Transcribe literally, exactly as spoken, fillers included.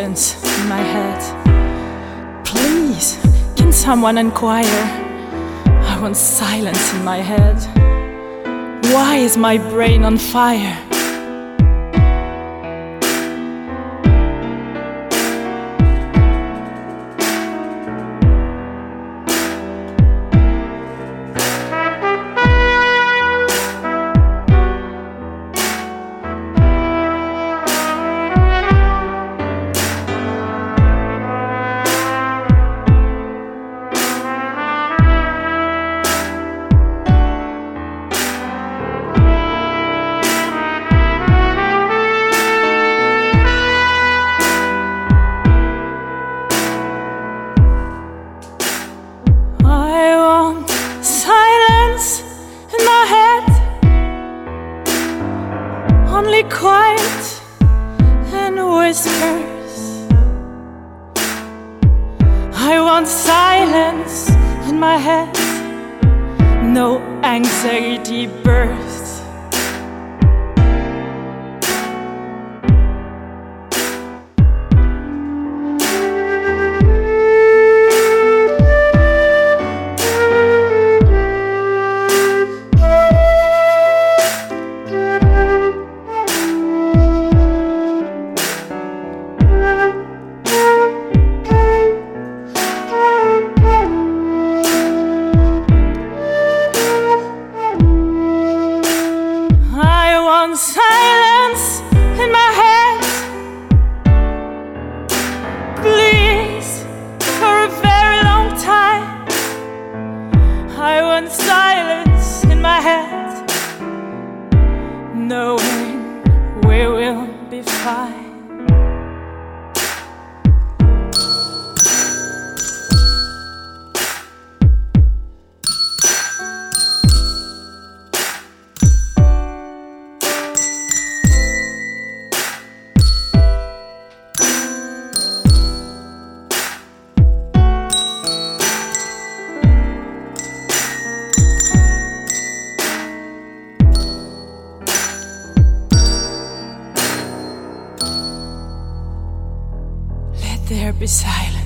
silence in my head. Please, can someone inquire? I want silence in my head. Why is my brain on fire? Only quiet and whispers. I want silence in my head, no anxiety bursts. Silence in my head, please, for a very long time. I want silence in my head, knowing we will be fine. There be silence.